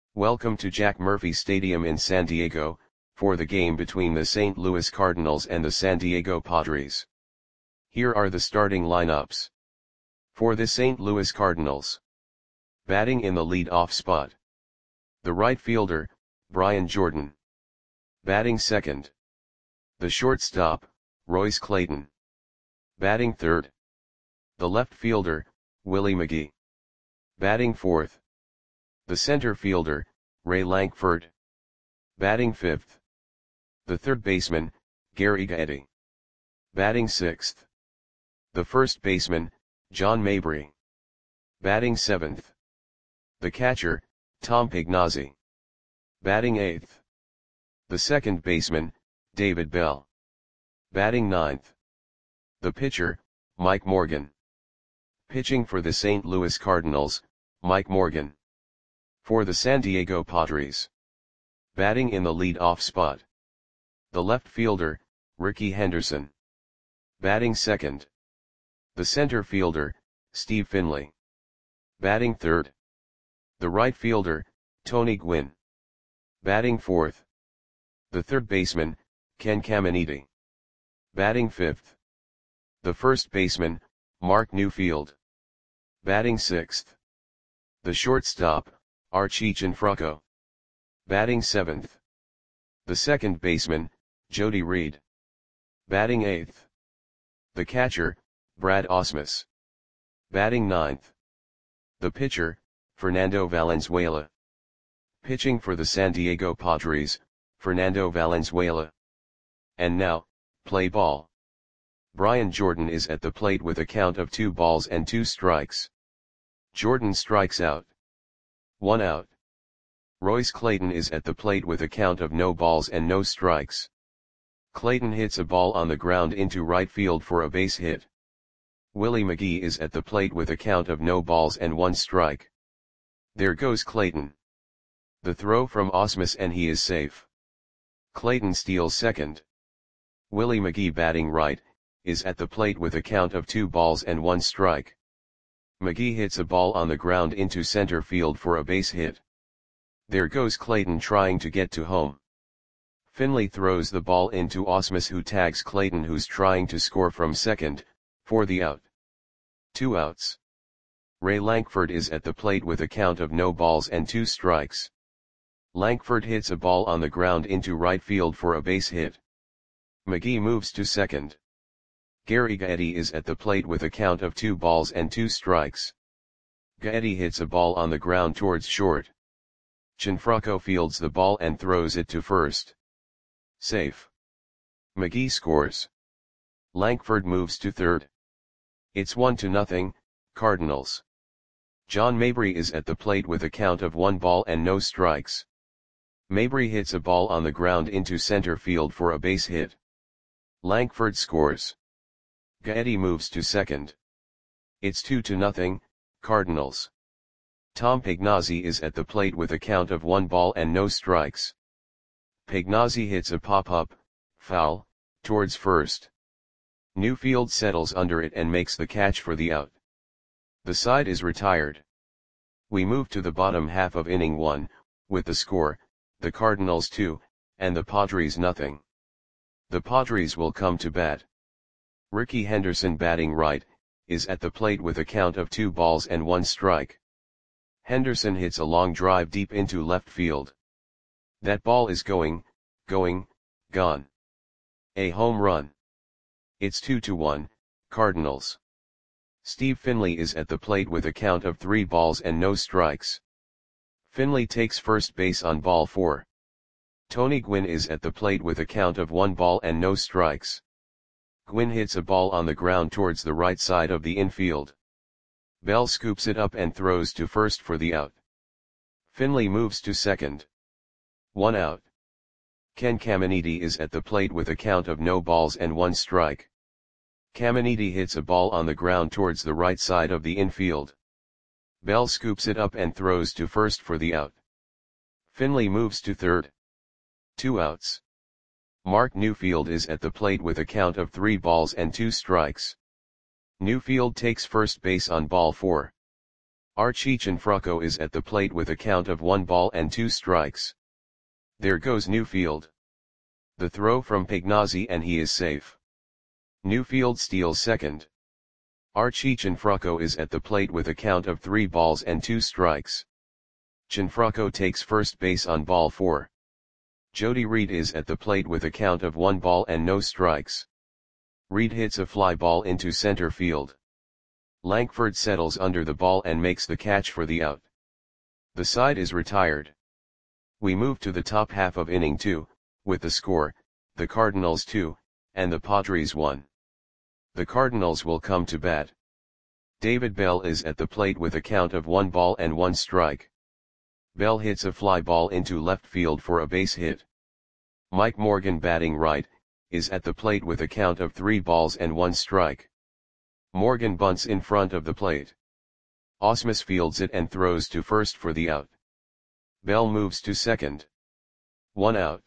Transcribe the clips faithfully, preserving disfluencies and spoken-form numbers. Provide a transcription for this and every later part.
Welcome to Jack Murphy Stadium in San Diego, for the game between the Saint Louis Cardinals and the San Diego Padres. Here are the starting lineups. For the Saint Louis Cardinals. Batting in the lead-off spot. The right fielder, Brian Jordan. Batting second. The shortstop, Royce Clayton. Batting third. The left fielder, Willie McGee. Batting fourth. The center fielder, Ray Lankford. Batting fifth. The third baseman, Gary Gaetti. Batting sixth. The first baseman, John Mabry. Batting seventh. The catcher, Tom Pignazzi. Batting eighth. The second baseman, David Bell. Batting ninth. The pitcher, Mike Morgan. Pitching for the Saint Louis Cardinals, Mike Morgan. For the San Diego Padres. Batting in the lead-off spot. The left fielder, Rickey Henderson. Batting second. The center fielder, Steve Finley. Batting third. The right fielder, Tony Gwynn. Batting fourth. The third baseman, Ken Caminiti. Batting fifth. The first baseman, Mark Newfield. Batting sixth. The shortstop, Archie Gianfranco. Batting seventh. The second baseman, Jody Reed. Batting eighth. The catcher, Brad Ausmus. Batting ninth. The pitcher, Fernando Valenzuela. Pitching for the San Diego Padres, Fernando Valenzuela. And now, play ball. Brian Jordan is at the plate with a count of two balls and two strikes. Jordan strikes out. One out. Royce Clayton is at the plate with a count of no balls and no strikes. Clayton hits a ball on the ground into right field for a base hit. Willie McGee is at the plate with a count of no balls and one strike. There goes Clayton. The throw from Ausmus and he is safe. Clayton steals second. Willie McGee, batting right, is at the plate with a count of two balls and one strike. McGee hits a ball on the ground into center field for a base hit. There goes Clayton trying to get to home. Finley throws the ball into Ausmus, who tags Clayton, who's trying to score from second, for the out. Two outs. Ray Lankford is at the plate with a count of no balls and two strikes. Lankford hits a ball on the ground into right field for a base hit. McGee moves to second. Gary Gaetti is at the plate with a count of two balls and two strikes. Gaetti hits a ball on the ground towards short. Gianfranco fields the ball and throws it to first. Safe. McGee scores. Lankford moves to third. It's one to nothing, Cardinals. John Mabry is at the plate with a count of one ball and no strikes. Mabry hits a ball on the ground into center field for a base hit. Lankford scores. Gaetti moves to second. It's two to nothing, Cardinals. Tom Pignazzi is at the plate with a count of one ball and no strikes. Pignazzi hits a pop-up, foul, towards first. Newfield settles under it and makes the catch for the out. The side is retired. We move to the bottom half of inning one, with the score, the Cardinals two, and the Padres nothing. The Padres will come to bat. Rickey Henderson, batting right, is at the plate with a count of two balls and one strike. Henderson hits a long drive deep into left field. That ball is going, going, gone. A home run. It's two to one, Cardinals. Steve Finley is at the plate with a count of three balls and no strikes. Finley takes first base on ball four. Tony Gwynn is at the plate with a count of one ball and no strikes. Gwynn hits a ball on the ground towards the right side of the infield. Bell scoops it up and throws to first for the out. Finley moves to second. One out. Ken Caminiti is at the plate with a count of no balls and one strike. Caminiti hits a ball on the ground towards the right side of the infield. Bell scoops it up and throws to first for the out. Finley moves to third. Two outs. Mark Newfield is at the plate with a count of three balls and two strikes. Newfield takes first base on ball four. Archie Cianfrocco is at the plate with a count of one ball and two strikes. There goes Newfield. The throw from Pignazzi and he is safe. Newfield steals second. Archie Cianfrocco is at the plate with a count of three balls and two strikes. Cianfrocco takes first base on ball four. Jody Reed is at the plate with a count of one ball and no strikes. Reed hits a fly ball into center field. Lankford settles under the ball and makes the catch for the out. The side is retired. We move to the top half of inning two, with the score, the Cardinals two, and the Padres one. The Cardinals will come to bat. David Bell is at the plate with a count of one ball and one strike. Bell hits a fly ball into left field for a base hit. Mike Morgan, batting right, is at the plate with a count of three balls and one strike. Morgan bunts in front of the plate. Ausmus fields it and throws to first for the out. Bell moves to second. One out.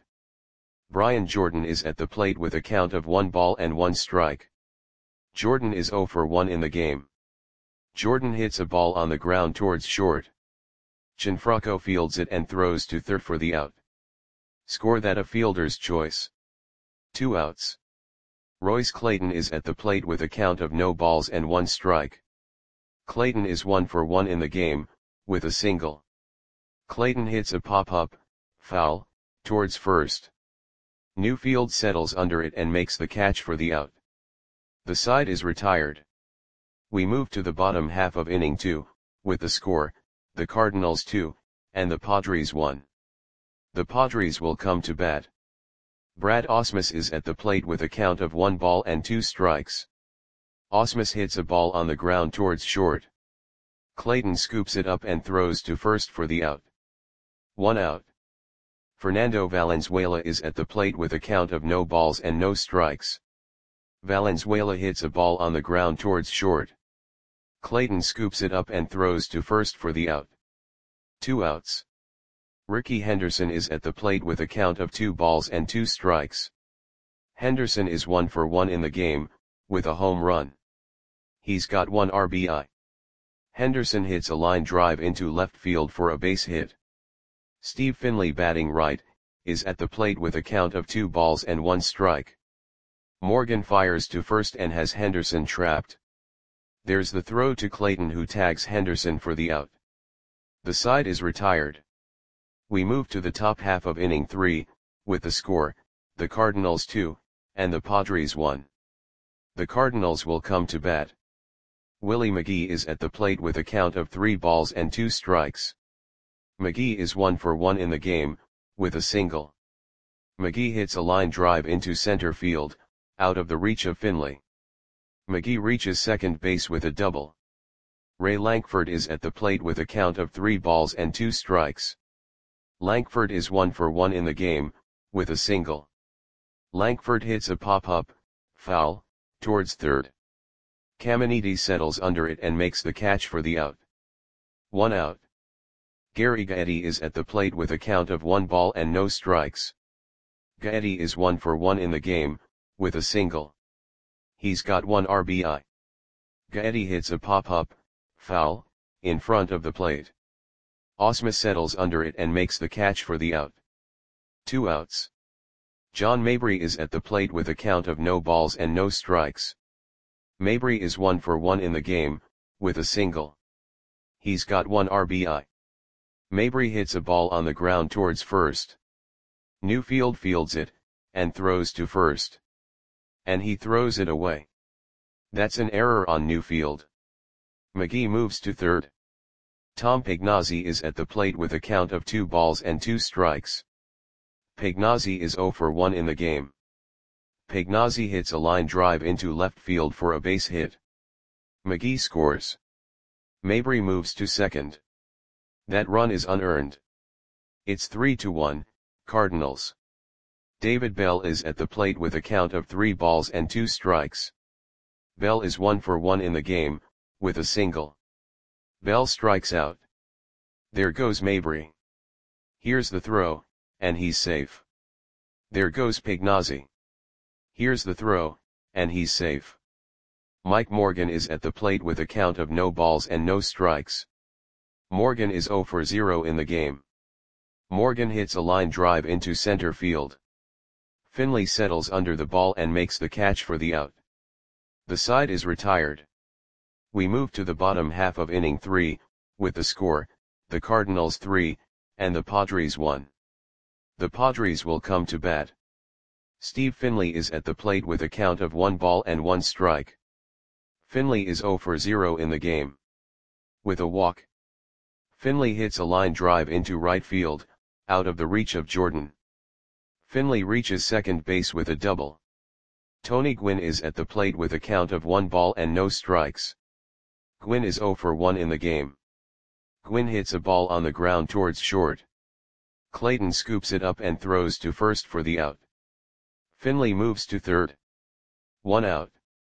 Brian Jordan is at the plate with a count of one ball and one strike. Jordan is zero for one in the game. Jordan hits a ball on the ground towards short. Cianfrocco fields it and throws to third for the out. Score that a fielder's choice. Two outs. Royce Clayton is at the plate with a count of no balls and one strike. Clayton is one for one in the game, with a single. Clayton hits a pop-up, foul, towards first. Newfield settles under it and makes the catch for the out. The side is retired. We move to the bottom half of inning two, with the score, the Cardinals two, and the Padres one. The Padres will come to bat. Brad Ausmus is at the plate with a count of one ball and two strikes. Ausmus hits a ball on the ground towards short. Clayton scoops it up and throws to first for the out. One out. Fernando Valenzuela is at the plate with a count of no balls and no strikes. Valenzuela hits a ball on the ground towards short. Clayton scoops it up and throws to first for the out. Two outs. Ricky Henderson is at the plate with a count of two balls and two strikes. Henderson is one for one in the game, with a home run. He's got one R B I. Henderson hits a line drive into left field for a base hit. Steve Finley, batting right, is at the plate with a count of two balls and one strike. Morgan fires to first and has Henderson trapped. There's the throw to Clayton, who tags Henderson for the out. The side is retired. We move to the top half of inning three, with the score, the Cardinals two, and the Padres one. The Cardinals will come to bat. Willie McGee is at the plate with a count of three balls and two strikes. McGee is one for one in the game, with a single. McGee hits a line drive into center field, out of the reach of Finley. McGee reaches second base with a double. Ray Lankford is at the plate with a count of three balls and two strikes. Lankford is one for one in the game, with a single. Lankford hits a pop-up, foul, towards third. Caminiti settles under it and makes the catch for the out. One out. Gary Gaetti is at the plate with a count of one ball and no strikes. Gaetti is one for one in the game, with a single. He's got one R B I. Gaetti hits a pop-up, foul, in front of the plate. Ausmus settles under it and makes the catch for the out. Two outs. John Mabry is at the plate with a count of no balls and no strikes. Mabry is one for one in the game, with a single. He's got one R B I. Mabry hits a ball on the ground towards first. Newfield fields it, and throws to first. And he throws it away. That's an error on Newfield. McGee moves to third. Tom Pignazzi is at the plate with a count of two balls and two strikes. Pignazzi is zero for one in the game. Pignazzi hits a line drive into left field for a base hit. McGee scores. Mabry moves to second. That run is unearned. It's three to one, Cardinals. David Bell is at the plate with a count of three balls and two strikes. Bell is one for one in the game, with a single. Bell strikes out. There goes Mabry. Here's the throw, and he's safe. There goes Pignazzi. Here's the throw, and he's safe. Mike Morgan is at the plate with a count of no balls and no strikes. Morgan is zero for zero in the game. Morgan hits a line drive into center field. Finley settles under the ball and makes the catch for the out. The side is retired. We move to the bottom half of inning three, with the score, the Cardinals three, and the Padres one. The Padres will come to bat. Steve Finley is at the plate with a count of one ball and one strike. Finley is zero for zero in the game. With a walk, Finley hits a line drive into right field, out of the reach of Jordan. Finley reaches second base with a double. Tony Gwynn is at the plate with a count of one ball and no strikes. Gwynn is zero for one in the game. Gwynn hits a ball on the ground towards short. Clayton scoops it up and throws to first for the out. Finley moves to third. One out.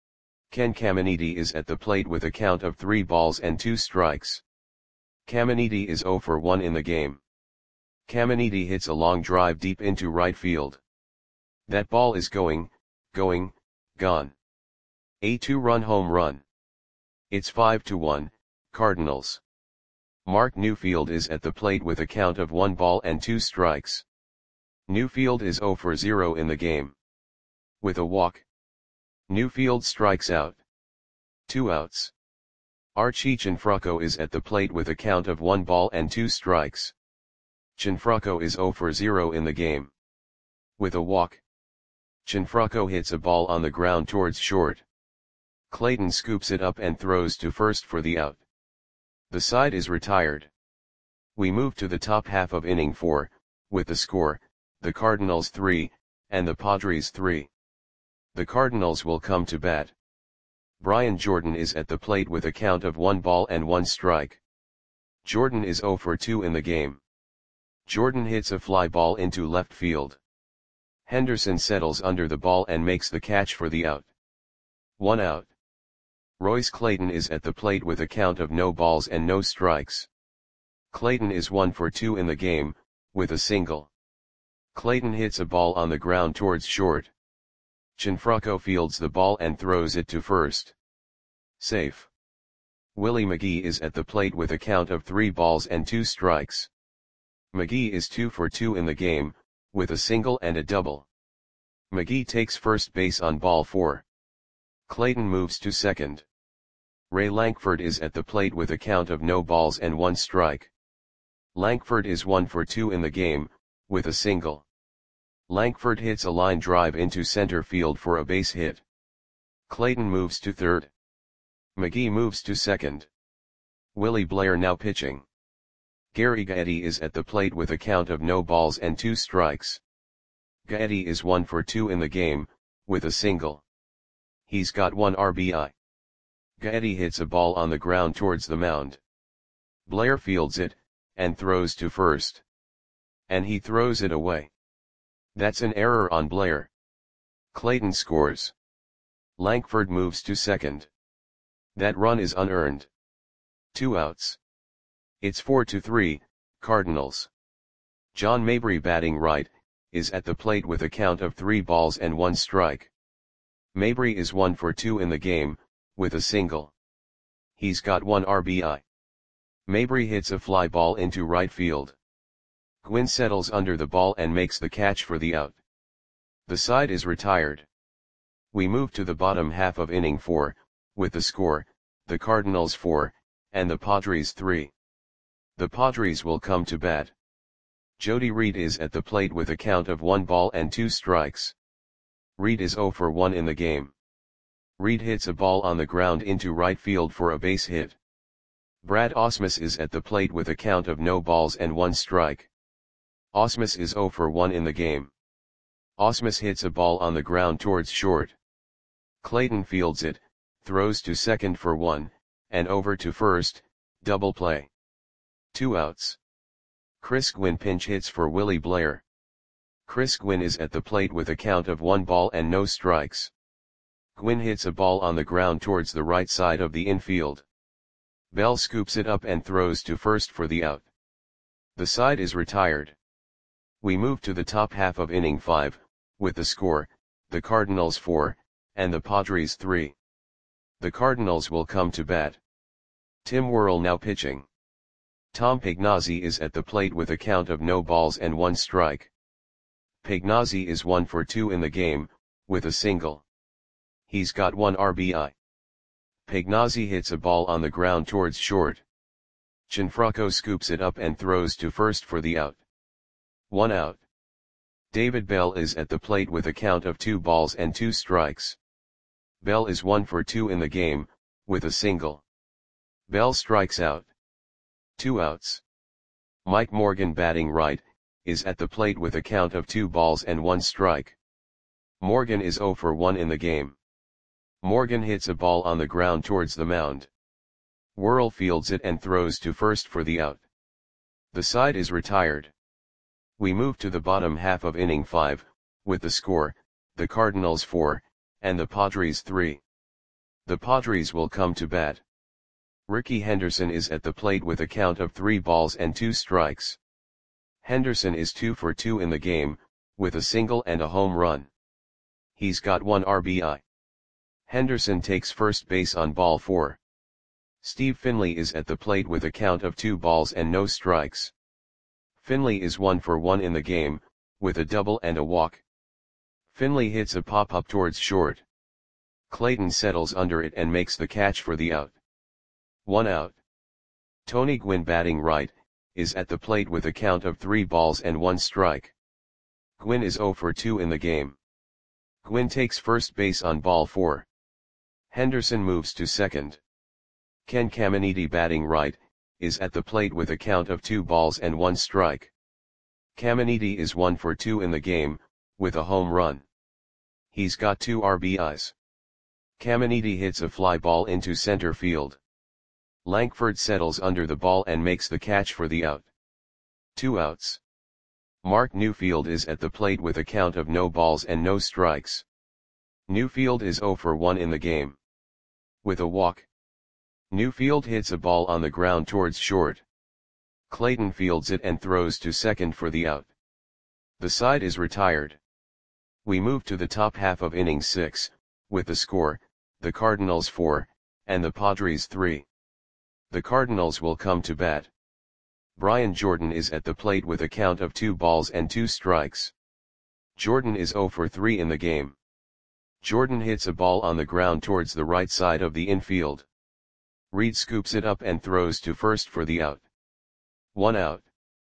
Ken Caminiti is at the plate with a count of three balls and two strikes. Caminiti is zero for one in the game. Caminiti hits a long drive deep into right field. That ball is going, going, gone. A two-run home run. It's five to one, Cardinals. Mark Newfield is at the plate with a count of one ball and two strikes. Newfield is zero for zero in the game. With a walk, Newfield strikes out. Two outs. Archie Cianfrocco is at the plate with a count of one ball and two strikes. Cianfrocco is zero for zero in the game. With a walk, Cianfrocco hits a ball on the ground towards short. Clayton scoops it up and throws to first for the out. The side is retired. We move to the top half of inning four, with the score, the Cardinals three, and the Padres three. The Cardinals will come to bat. Brian Jordan is at the plate with a count of one ball and one strike. Jordan is zero for two in the game. Jordan hits a fly ball into left field. Henderson settles under the ball and makes the catch for the out. One out. Royce Clayton is at the plate with a count of no balls and no strikes. Clayton is one for two in the game, with a single. Clayton hits a ball on the ground towards short. Cianfrocco fields the ball and throws it to first. Safe. Willie McGee is at the plate with a count of three balls and two strikes. McGee is two for two in the game, with a single and a double. McGee takes first base on ball four. Clayton moves to second. Ray Lankford is at the plate with a count of no balls and one strike. Lankford is one for two in the game, with a single. Lankford hits a line drive into center field for a base hit. Clayton moves to third. McGee moves to second. Willie Blair now pitching. Gary Gaetti is at the plate with a count of no balls and two strikes. Gaetti is one for two in the game, with a single. He's got one R B I. Gaetti hits a ball on the ground towards the mound. Blair fields it, and throws to first. And he throws it away. That's an error on Blair. Clayton scores. Lankford moves to second. That run is unearned. Two outs. It's four to three, Cardinals. John Mabry batting right, is at the plate with a count of three balls and one strike. Mabry is one for two in the game, with a single. He's got one R B I. Mabry hits a fly ball into right field. Gwynn settles under the ball and makes the catch for the out. The side is retired. We move to the bottom half of inning four, with the score, the Cardinals four, and the Padres three. The Padres will come to bat. Jody Reed is at the plate with a count of one ball and two strikes. Reed is zero for one in the game. Reed hits a ball on the ground into right field for a base hit. Brad Ausmus is at the plate with a count of no balls and one strike. Ausmus is zero for one in the game. Ausmus hits a ball on the ground towards short. Clayton fields it, throws to second for one, and over to first, double play. Two outs. Chris Gwynn pinch hits for Willie Blair. Chris Gwynn is at the plate with a count of one ball and no strikes. Gwynn hits a ball on the ground towards the right side of the infield. Bell scoops it up and throws to first for the out. The side is retired. We move to the top half of inning five, with the score, the Cardinals four, and the Padres three. The Cardinals will come to bat. Tim Worrell now pitching. Tom Pagnozzi is at the plate with a count of no balls and one strike. Pagnozzi is one for two in the game, with a single. He's got one R B I. Pagnozzi hits a ball on the ground towards short. Gianfranco scoops it up and throws to first for the out. One out. David Bell is at the plate with a count of two balls and two strikes. Bell is one for two in the game, with a single. Bell strikes out. Two outs. Mike Morgan, batting right, is at the plate with a count of two balls and one strike. Morgan is zero for one in the game. Morgan hits a ball on the ground towards the mound. Worrell fields it and throws to first for the out. The side is retired. We move to the bottom half of inning five, with the score, the Cardinals four, and the Padres three. The Padres will come to bat. Ricky Henderson is at the plate with a count of three balls and two strikes. Henderson is two for two in the game, with a single and a home run. He's got one R B I. Henderson takes first base on ball four. Steve Finley is at the plate with a count of two balls and no strikes. Finley is one for one in the game, with a double and a walk. Finley hits a pop-up towards short. Clayton settles under it and makes the catch for the out. One out. Tony Gwynn, batting right, is at the plate with a count of three balls and one strike. Gwynn is zero for two in the game. Gwynn takes first base on ball four. Henderson moves to second. Ken Caminiti, batting right, is at the plate with a count of two balls and one strike. Caminiti is one for two in the game, with a home run. He's got two R B Is. Caminiti hits a fly ball into center field. Langford settles under the ball and makes the catch for the out. Two outs. Mark Newfield is at the plate with a count of no balls and no strikes. Newfield is zero for one in the game. With a walk. Newfield hits a ball on the ground towards short. Clayton fields it and throws to second for the out. The side is retired. We move to the top half of inning six, with the score, the Cardinals four, and the Padres three. The Cardinals will come to bat. Brian Jordan is at the plate with a count of two balls and two strikes. Jordan is zero for three in the game. Jordan hits a ball on the ground towards the right side of the infield. Reed scoops it up and throws to first for the out. One out.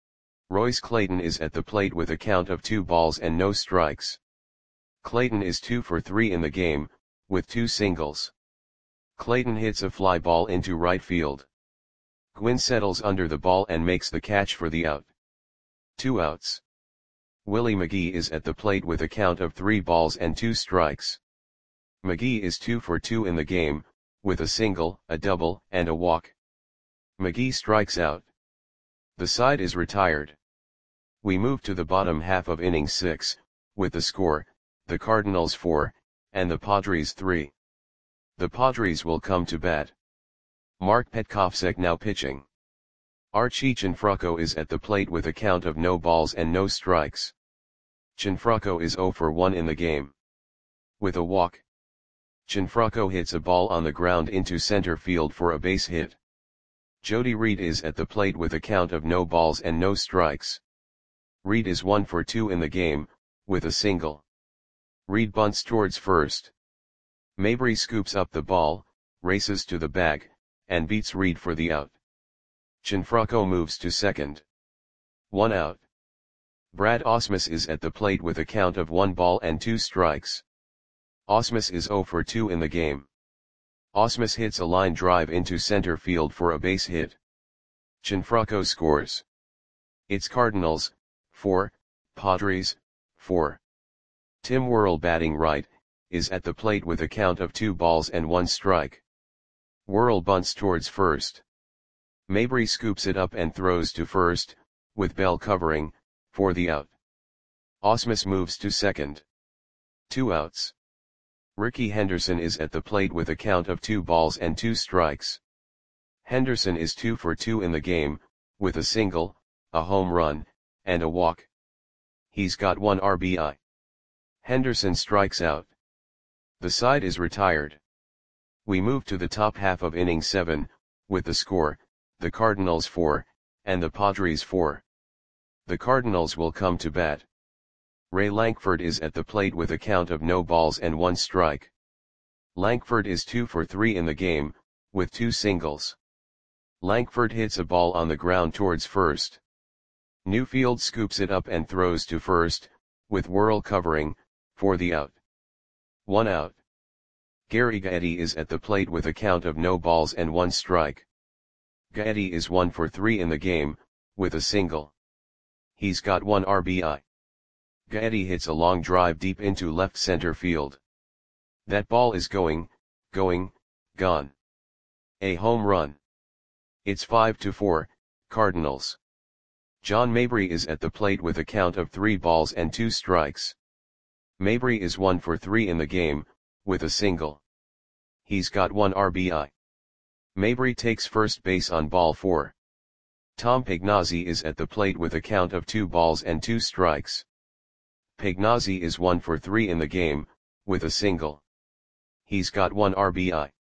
Royce Clayton is at the plate with a count of two balls and no strikes. Clayton is two for three in the game, with two singles. Clayton hits a fly ball into right field. Gwynn settles under the ball and makes the catch for the out. Two outs. Willie McGee is at the plate with a count of three balls and two strikes. McGee is two for two in the game, with a single, a double, and a walk. McGee strikes out. The side is retired. We move to the bottom half of inning six, with the score, the Cardinals four, and the Padres three. The Padres will come to bat. Mark Petkovsek now pitching. Archie Gianfranco is at the plate with a count of no balls and no strikes. Gianfranco is zero for one in the game. With a walk. Gianfranco hits a ball on the ground into center field for a base hit. Jody Reed is at the plate with a count of no balls and no strikes. Reed is one for two in the game, with a single. Reed bunts towards first. Mabry scoops up the ball, races to the bag, and beats Reed for the out. Gianfranco moves to second. One out. Brad Ausmus is at the plate with a count of one ball and two strikes. Ausmus is zero for two in the game. Ausmus hits a line drive into center field for a base hit. Gianfranco scores. It's Cardinals, four, Padres, four. Tim Worrell, batting right, is at the plate with a count of two balls and one strike. Worrell bunts towards first. Mabry scoops it up and throws to first, with Bell covering, for the out. Ausmus moves to second. Two outs. Ricky Henderson is at the plate with a count of two balls and two strikes. Henderson is two for two in the game, with a single, a home run, and a walk. He's got one R B I. Henderson strikes out. The side is retired. We move to the top half of inning seven, with the score, the Cardinals four, and the Padres four. The Cardinals will come to bat. Ray Lankford is at the plate with a count of no balls and one strike. Lankford is two for three in the game, with two singles. Lankford hits a ball on the ground towards first. Newfield scoops it up and throws to first, with Worrell covering, for the out. One out. Gary Gaetti is at the plate with a count of no balls and one strike. Gaetti is one for three in the game, with a single. He's got one R B I. Gaetti hits a long drive deep into left center field. That ball is going, going, gone. A home run. It's five to four, Cardinals. John Mabry is at the plate with a count of three balls and two strikes. Mabry is one for three in the game, with a single. He's got one R B I. Mabry takes first base on ball four. Tom Pagnozzi is at the plate with a count of two balls and two strikes. Pagnozzi is one for three in the game, with a single. He's got one R B I.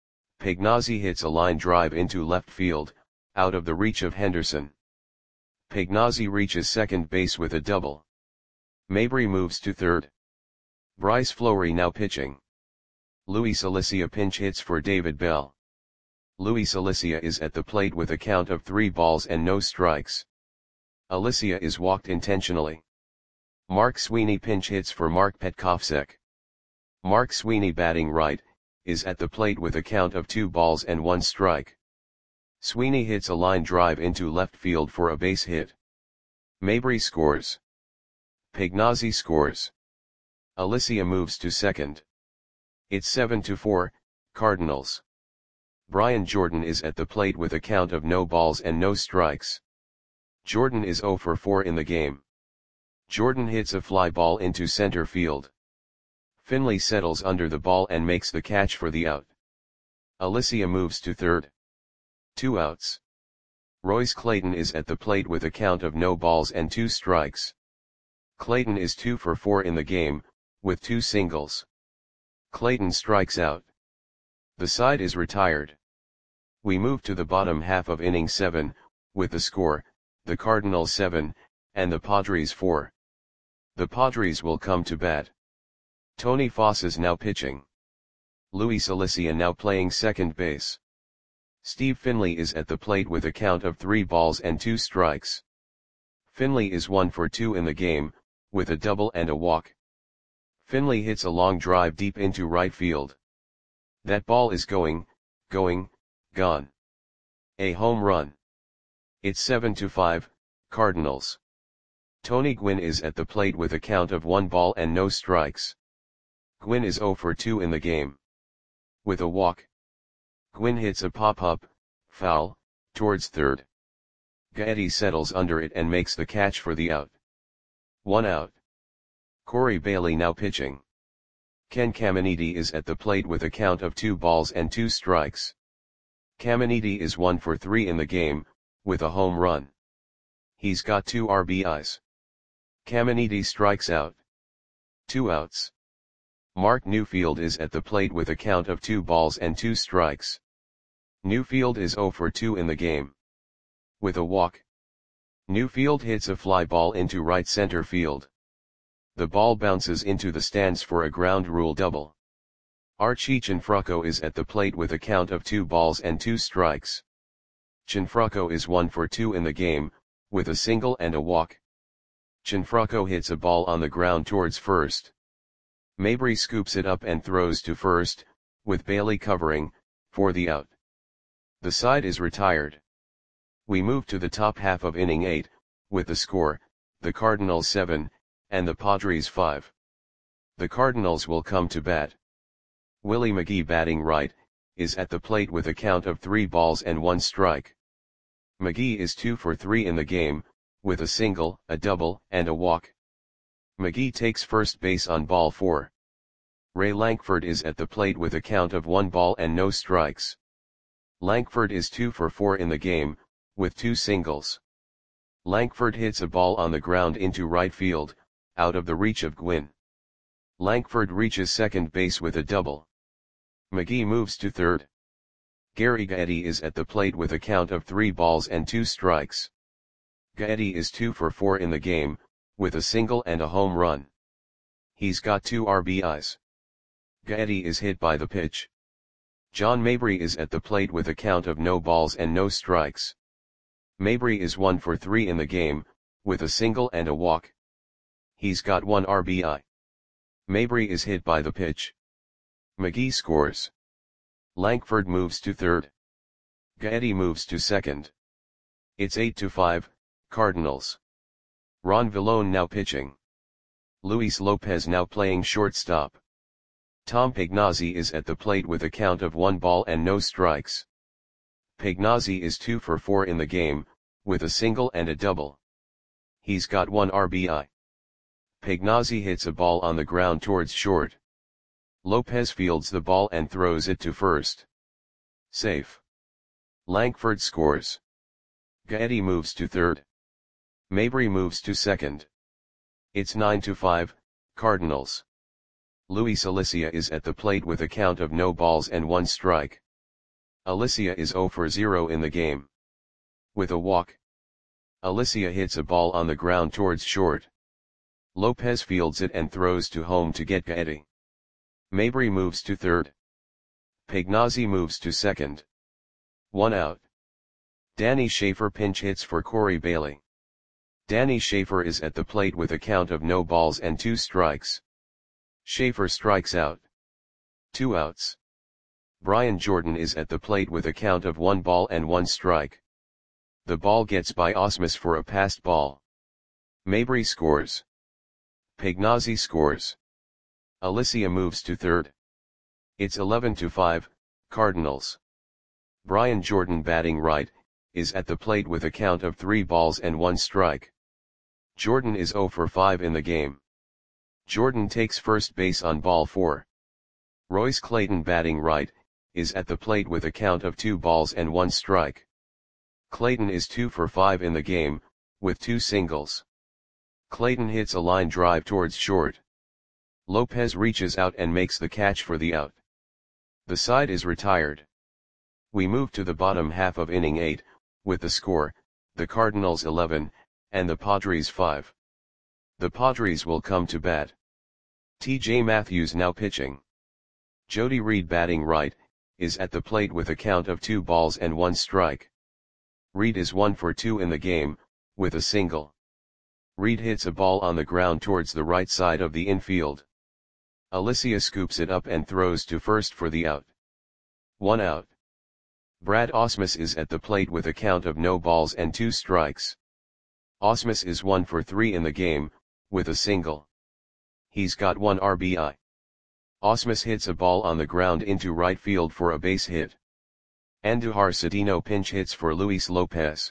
Pagnozzi hits a line drive into left field, out of the reach of Henderson. Pagnozzi reaches second base with a double. Mabry moves to third. Bryce Fleury now pitching. Luis Alicia pinch hits for David Bell. Luis Alicia is at the plate with a count of three balls and no strikes. Alicia is walked intentionally. Mark Sweeney pinch hits for Mark Petkovsek. Mark Sweeney batting right, is at the plate with a count of two balls and one strike. Sweeney hits a line drive into left field for a base hit. Mabry scores. Pagnozzi scores. Alicia moves to second. It's seven to four, Cardinals. Brian Jordan is at the plate with a count of no balls and no strikes. Jordan is zero for four in the game. Jordan hits a fly ball into center field. Finley settles under the ball and makes the catch for the out. Alicia moves to third. Two outs. Royce Clayton is at the plate with a count of no balls and two strikes. Clayton is two for four in the game, with two singles. Clayton strikes out. The side is retired. We move to the bottom half of inning seven, with the score, the Cardinals seven, and the Padres four. The Padres will come to bat. Tony Foss is now pitching. Luis Alicia now playing second base. Steve Finley is at the plate with a count of three balls and two strikes. Finley is one for two in the game, with a double and a walk. Finley hits a long drive deep into right field. That ball is going, going, gone. A home run. It's seven to five, Cardinals. Tony Gwynn is at the plate with a count of one ball and no strikes. Gwynn is zero for two in the game. With a walk. Gwynn hits a pop-up, foul, towards third. Gaetti settles under it and makes the catch for the out. One out. Corey Bailey now pitching. Ken Caminiti is at the plate with a count of two balls and two strikes. Caminiti is one for three in the game, with a home run. He's got two R B Is. Caminiti strikes out. Two outs. Mark Newfield is at the plate with a count of two balls and two strikes. Newfield is zero for two in the game. With a walk. Newfield hits a fly ball into right center field. The ball bounces into the stands for a ground rule double. Archie Cianfrocco is at the plate with a count of two balls and two strikes. Cianfrocco is one for two in the game, with a single and a walk. Cianfrocco hits a ball on the ground towards first. Mabry scoops it up and throws to first, with Bailey covering, for the out. The side is retired. We move to the top half of inning eight, with the score, the Cardinals seven, and the Padres five. The Cardinals will come to bat. Willie McGee batting right, is at the plate with a count of three balls and one strike. McGee is two for three in the game, with a single, a double, and a walk. McGee takes first base on ball four. Ray Lankford is at the plate with a count of one ball and no strikes. Lankford is two for four in the game, with two singles. Lankford hits a ball on the ground into right field, out of the reach of Gwynn. Lankford reaches second base with a double. McGee moves to third. Gary Gaetti is at the plate with a count of three balls and two strikes. Gaetti is two for four in the game, with a single and a home run. He's got two R B Is. Gaetti is hit by the pitch. John Mabry is at the plate with a count of no balls and no strikes. Mabry is one for three in the game, with a single and a walk. He's got one R B I. Mabry is hit by the pitch. McGee scores. Lankford moves to third. Gaetti moves to second. It's eight to five, Cardinals. Ron Villone now pitching. Luis Lopez now playing shortstop. Tom Pagnozzi is at the plate with a count of one ball and no strikes. Pagnozzi is two for four in the game, with a single and a double. He's got one R B I. Pagnozzi hits a ball on the ground towards short. Lopez fields the ball and throws it to first. Safe. Lankford scores. Gaetti moves to third. Mabry moves to second. It's nine to five, Cardinals. Luis Alicia is at the plate with a count of no balls and one strike. Alicia is zero for zero in the game. With a walk. Alicia hits a ball on the ground towards short. Lopez fields it and throws to home to get Gaetti. Mabry moves to third. Pagnozzi moves to second. One out. Danny Schaefer pinch hits for Corey Bailey. Danny Schaefer is at the plate with a count of no balls and two strikes. Schaefer strikes out. Two outs. Brian Jordan is at the plate with a count of one ball and one strike. The ball gets by Ausmus for a passed ball. Mabry scores. Pagnozzi scores. Alicia moves to third. It's eleven to five, Cardinals. Brian Jordan batting right, is at the plate with a count of three balls and one strike. Jordan is zero for five in the game. Jordan takes first base on ball four. Royce Clayton batting right, is at the plate with a count of two balls and one strike. Clayton is two for five in the game, with two singles. Clayton hits a line drive towards short. Lopez reaches out and makes the catch for the out. The side is retired. We move to the bottom half of inning eight, with the score, the Cardinals eleven, and the Padres five. The Padres will come to bat. T J Matthews now pitching. Jody Reed batting right, is at the plate with a count of two balls and one strike. Reed is one for two in the game, with a single. Reed hits a ball on the ground towards the right side of the infield. Alicia scoops it up and throws to first for the out. One out. Brad Ausmus is at the plate with a count of no balls and two strikes. Ausmus is one for three in the game, with a single. He's got one R B I. Ausmus hits a ball on the ground into right field for a base hit. Andujar Cedeno pinch hits for Luis Lopez.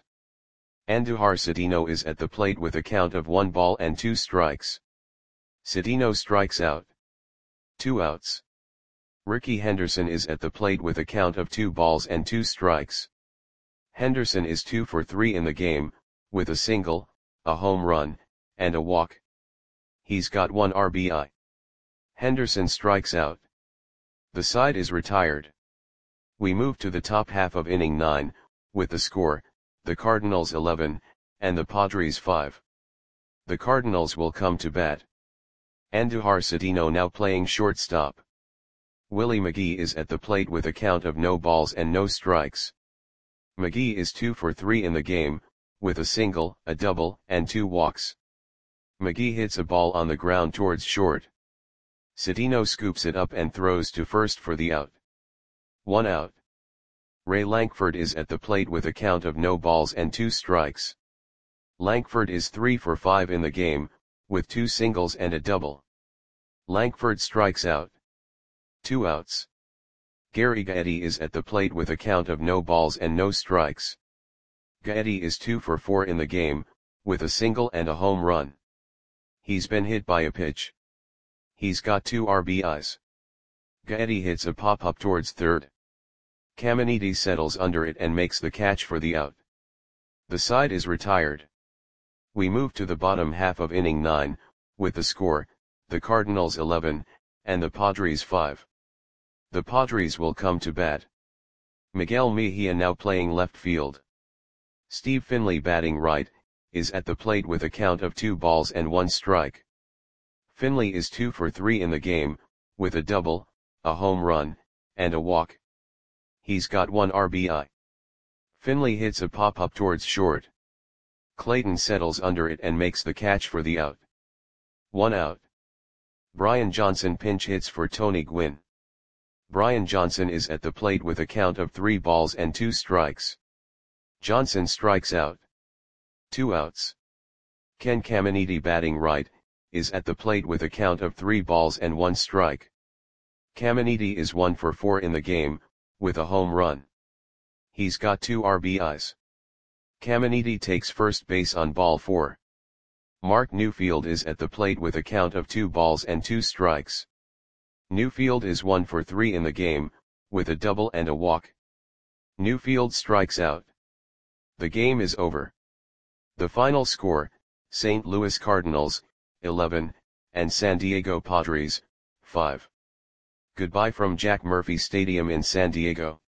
Andujar Cedeno is at the plate with a count of one ball and two strikes. Cedeno strikes out. Two outs. Ricky Henderson is at the plate with a count of two balls and two strikes. Henderson is two for three in the game, with a single, a home run, and a walk. He's got one R B I. Henderson strikes out. The side is retired. We move to the top half of inning nine, with the score, the Cardinals eleven, and the Padres five. The Cardinals will come to bat. Andujar Cedeno now playing shortstop. Willie McGee is at the plate with a count of no balls and no strikes. McGee is two for three in the game, with a single, a double, and two walks. McGee hits a ball on the ground towards short. Cedeno scoops it up and throws to first for the out. One out. Ray Lankford is at the plate with a count of no balls and two strikes. Lankford is three for five in the game, with two singles and a double. Lankford strikes out. Two outs. Gary Gaetti is at the plate with a count of no balls and no strikes. Gaetti is two for four in the game, with a single and a home run. He's been hit by a pitch. He's got two R B Is. Gaetti hits a pop-up towards third. Caminiti settles under it and makes the catch for the out. The side is retired. We move to the bottom half of inning nine, with the score, the Cardinals eleven, and the Padres five. The Padres will come to bat. Miguel Mejia now playing left field. Steve Finley batting right, is at the plate with a count of two balls and one strike. Finley is two for three in the game, with a double, a home run, and a walk. He's got one R B I. Finley hits a pop-up towards short. Clayton settles under it and makes the catch for the out. One out. Brian Johnson pinch hits for Tony Gwynn. Brian Johnson is at the plate with a count of three balls and two strikes. Johnson strikes out. Two outs. Ken Caminiti batting right, is at the plate with a count of three balls and one strike. Caminiti is one for four in the game, with a home run. He's got two R B Is. Caminiti takes first base on ball four. Mark Newfield is at the plate with a count of two balls and two strikes. Newfield is one for three in the game, with a double and a walk. Newfield strikes out. The game is over. The final score, Saint Louis Cardinals, eleven, and San Diego Padres, five. Goodbye from Jack Murphy Stadium in San Diego.